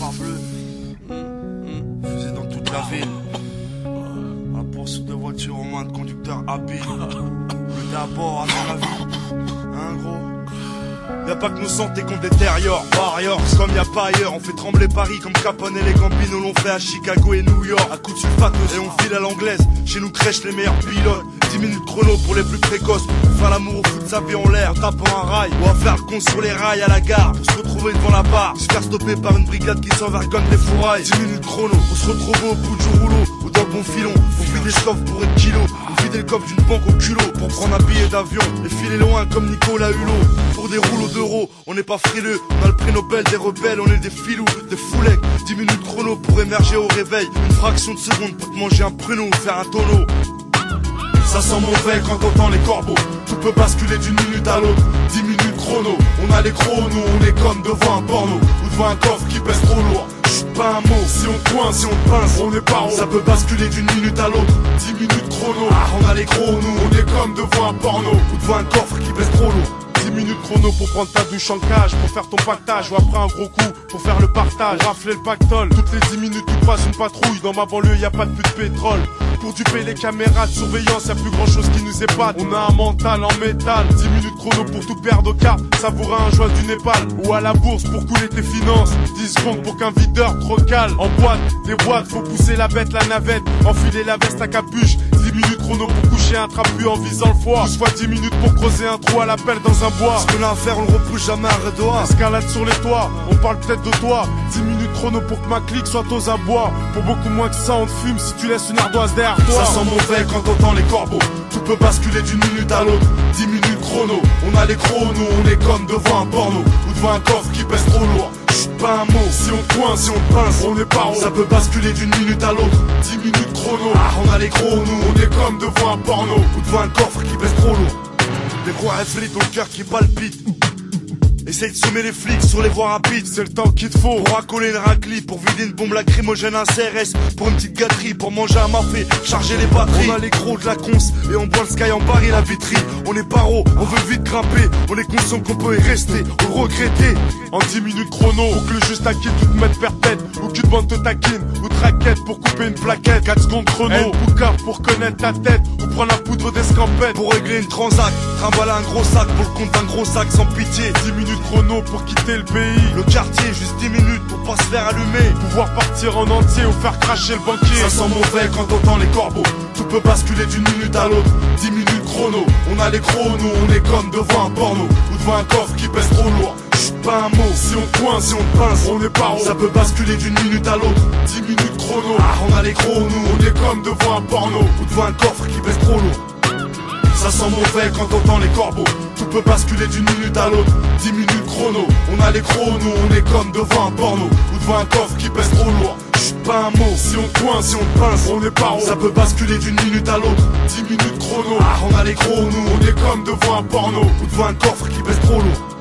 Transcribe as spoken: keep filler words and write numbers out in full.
phare bleu. Fusée dans toute la ville. À la poursuite de voitures aux mains de conducteurs habiles. Le d'abord à mon avis. Hein gros? Y'a pas que nos santé qu'on détériore. Warriors, comme y'a pas ailleurs. On fait trembler Paris comme Capone et les Gambino l'ont fait à Chicago et New York. À coups de sulfate et on file à l'anglaise. Chez nous crèchent les meilleurs pilotes. dix minutes chrono pour les plus précoces. Pour faire l'amour au foot de sa vie en l'air en tapant un rail. Ou à faire le con sur les rails à la gare. Pour se retrouver devant la barre. Se faire stopper par une brigade qui s'envergonne les fourrailles. dix minutes chrono. On se retrouve au bout du rouleau. Ou dans le bon filon. On vide les coffres pour être kilo. On vide le coffre d'une banque au culot. Pour prendre un billet d'avion. Et filer loin comme Nicolas Hulot. Pour des rouleaux d'euros. On n'est pas frileux. On a le prix Nobel des rebelles. On est des filous, des foulecs. dix minutes chrono pour émerger au réveil. Une fraction de seconde pour te manger un pruneau ou faire un tonneau. Ça sent mauvais quand t'entends les corbeaux. Tout peut basculer d'une minute à l'autre. dix minutes chrono. On a les gros, nous on est comme devant un porno. Ou devant un coffre qui pèse trop lourd. Chut, pas un mot. Si on te coince, si on te pince, on est pas rond. Ça peut basculer d'une minute à l'autre. dix minutes chrono. Ah, on a les gros, nous on est comme devant un porno. Ou devant un coffre qui pèse trop lourd. dix minutes chrono pour prendre ta douche en cage, pour faire ton pactage ou après un gros coup, pour faire le partage, pour rafler le pactole. Toutes les dix minutes tu croises une patrouille, dans ma banlieue y a pas de plus de pétrole. Pour duper les caméras de surveillance, y'a plus grand chose qui nous épate. On a un mental en métal, dix minutes chrono pour tout perdre aux cartes, savourer un joint du Népal. Ou à la bourse pour couler tes finances, dix secondes pour qu'un videur te recale. En boîte, des boîtes, faut pousser la bête, la navette, enfiler la veste à capuche. dix minutes chrono pour coucher un trapu en visant le foie. douze fois dix minutes pour creuser un trou à la pelle dans un bois. Ce qu'on a à faire, on le repousse jamais à Redoa. Escalade sur les toits, on parle peut-être de toi. dix minutes chrono pour que ma clique soit aux abois. Pour beaucoup moins que ça, on te fume si tu laisses une ardoise derrière toi. Ça sent mauvais quand t'entends les corbeaux. Tout peut basculer d'une minute à l'autre. dix minutes chrono. On a les gros, nous on est comme devant un porno. Ou devant un coffre qui pèse trop lourd. Chut, pas un mot. Si on te coince, si on te pince, on est pas rond. Ça peut basculer d'une minute à l'autre. dix minutes chrono. Ah, on a les gros, nous on est comme devant un porno. Ou devant un coffre qui pèse trop lourd. Des gros reflets, ton cœur qui palpite. Essaye de semer les flics sur les voies rapides. C'est le temps qu'il te faut pour racoler une raclie, pour vider une bombe lacrymogène, un C R S, pour une petite gâterie, pour manger un mafé, charger les batteries. On a les gros de la conce et on boit le sky en Paris la vitrine. On est paro, on veut vite grimper. On est conscient qu'on peut y rester ou regretter. En dix minutes chrono, ou que le juste à qui tu te mettes perpète, ou que tu te bandes te taquine, ou te raquette pour couper une plaquette. Quatre secondes chrono, N-Bouka pour connaître ta tête, ou prendre la poudre d'escampette pour régler une transac. Trimballer un gros sac pour le compte d'un gros sac sans pitié. dix minutes chrono pour quitter le pays. Le quartier, juste dix minutes pour pas se faire allumer. Pouvoir partir en entier ou faire cracher le banquier. Ça sent mauvais quand t'entends les corbeaux. Tout peut basculer d'une minute à l'autre. dix minutes chrono. On a les gros, nous on est comme devant un porno. Ou devant un coffre qui pèse trop lourd. Chut, pas un mot. Si on te coince, si on te pince, on est pas rond. Ça peut basculer d'une minute à l'autre. dix minutes chrono. Ah, on a les gros, nous on est comme devant un porno. Ou devant un coffre qui pèse trop lourd. Ça sent mauvais quand t'entends les corbeaux. Tout peut basculer d'une minute à l'autre. dix minutes chrono. On a les gros, nous on est comme devant un porno. Ou devant un coffre qui pèse trop lourd. Chut, pas un mot. Si on te coince, si on te pince, on est pas rond. Ça peut basculer d'une minute à l'autre. dix minutes chrono. Ah, on a les gros, nous on est comme devant un porno. Ou devant un coffre qui pèse trop lourd.